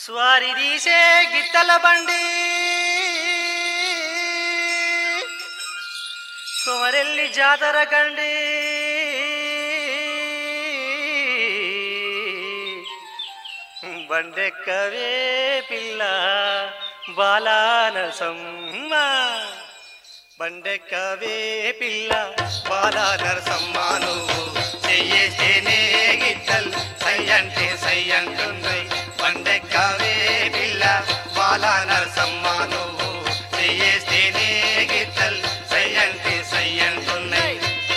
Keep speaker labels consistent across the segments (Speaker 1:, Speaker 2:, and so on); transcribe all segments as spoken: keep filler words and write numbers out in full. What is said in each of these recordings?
Speaker 1: స్వారి తీసే గిత్తల బండి కొమరెల్లి జాతర కండి బండెక్కవే పిల్ల బాలానరసమ్మ బండెక్కవే పిల్ల బాలానరసమ్మను చెయ్యేస్తేనే గిత్తల్ సై అంటే సై అంటున్నాయి బండెక్కవే పిల్ల బాలానరసమ్మను చెయ్యేస్తేనే గిత్తల్ సై అంటే సై అంటున్నాయి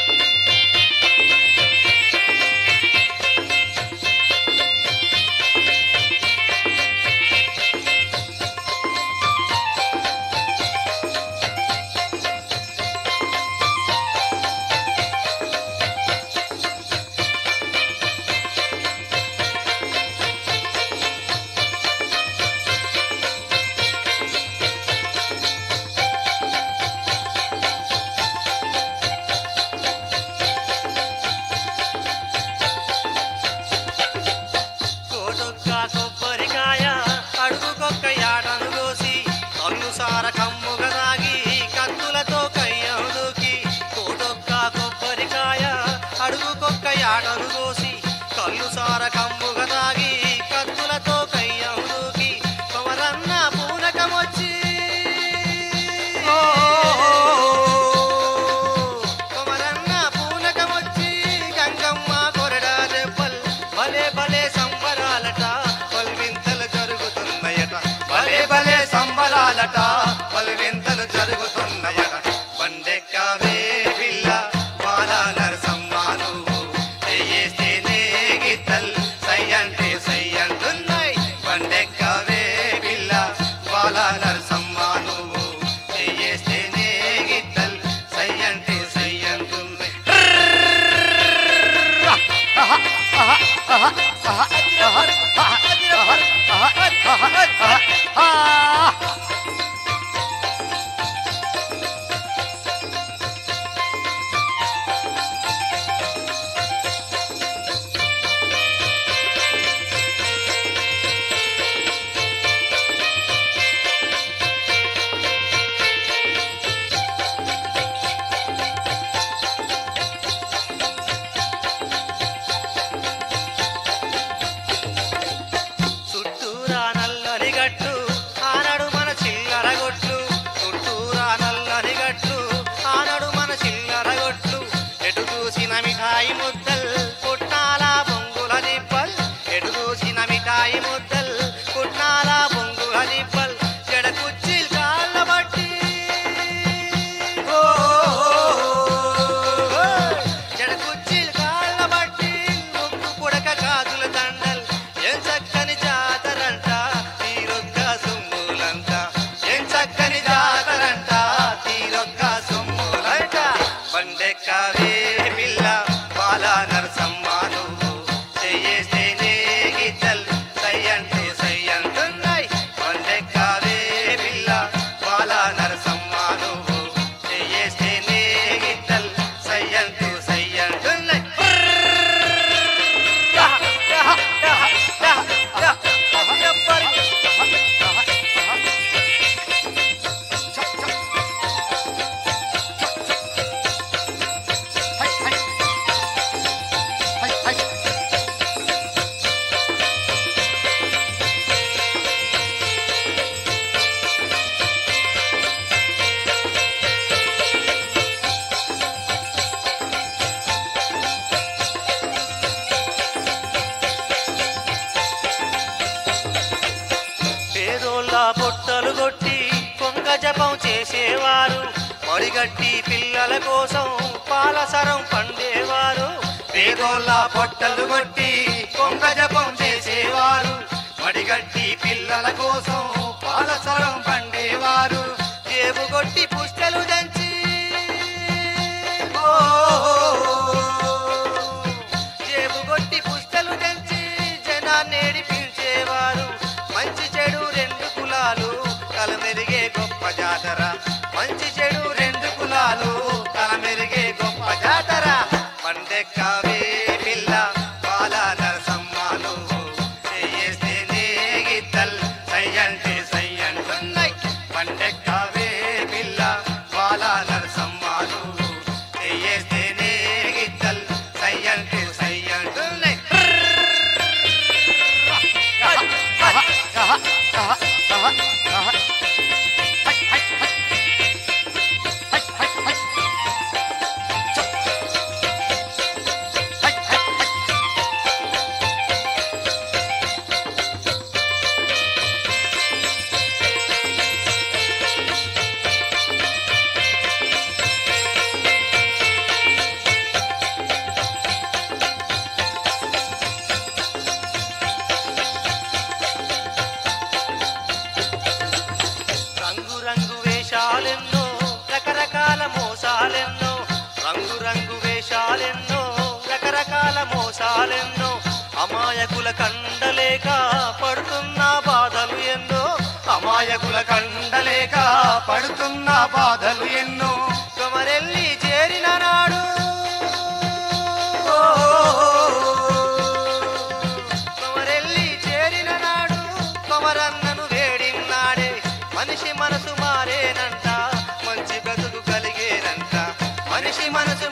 Speaker 1: సార కమ్ముగా దాగి కత్తులతో కయ్యను దూకి కోటొక్క కొబ్బరికాయ అడుగుకొక్క యాడను కోసి కళ్ళు సార కమ్ముగా దాగి కత్తులతో కయ్యను దూకి కొమరన్న పూనకమొచ్చి కొమరన్న పూనకమొచ్చి గంగమ్మ కొరడా దెబ్బల్ భలే భలే సంబరాలట పల్వింతలు జరుగుతున్నాయట భలే భలే సంబరాలట పలువింతలు జరుగుతున్నాయట బండెక్కవే పిల్ల బాలానరసమ్మను చెయ్యేస్తేనే గిత్తల్ సై అంటే సై అంటున్నాయి బండెక్కవే పిల్ల బాలానరసమ్మను చెయ్యేస్తేనే గిత్తల్ సై అంటే సై అంటున్నాయి ఆనడు మన చిల్లరగొట్లు చుట్టూరా నల్లని గట్లు ఆనడు మన చిల్లరగొట్లు ఎటు చూసిన మిఠాయి ముద్దల్ పుట్నాల బొంగుల దిబ్బల్ ఎటు చూసిన మిఠాయి ముద్దల్ పుట్నాల బొంగుల దిబ్బల్ జడ కుచ్చిల్ కాళ్ళ బట్టి జడ కుచ్చిల్ కాళ్ళ బట్టి ముక్కు పుడక కాదుల దండల్ ఏం చక్కని జాతరంట చక్కని జాతరంట తీరొక్క సొమ్ములంట బండెక్కవే పిల్ల బాలానరసమ్మను చెయ్యేస్తేనే గిత్తల్ సై అంటే సై అంటున్నాయి బండెక్కవే పిల్ల బాలానరసమ్మను చెయ్యేస్తేనే గిత్తల్ సై అంటూ సై అంటున్నాయి పొట్టలు కొట్టి కొంగ జపం చేసేవారు మడిగట్టి పిల్లల కోసం పాలసరం పండేవారు పేదోళ్ళ పొట్టలు కొట్టి కొంగ జపం చేసేవారు మడిగట్టి పిల్లల కోసం పాలసరం పండేవారు జేబు కొట్టి పుస్తలు దంచి జేబు కొట్టి పుస్తలు దంచి జనాన్ని పిలిచేవారు మంచి చెడు రెండు కులాలు కలమెరిగే గొప్ప జాతర మంచి చెడు రెండు కులాలు కలమెరిగే గొప్ప జాతర బండెక్కవే పిల్ల బాలానరసమ్మను చెయ్యేస్తేనే గిత్తల్
Speaker 2: కండలేక పడుతున్న బాధలు ఎన్నో
Speaker 1: కొమరెల్లి చేరిన నాడు కొమరెల్లి చేరిన నాడు కొమరన్నను వేడిన్నాడే మనిషి మనసు మారేనంట మంచి బ్రతుకు కలిగేనంట మనిషి మనసు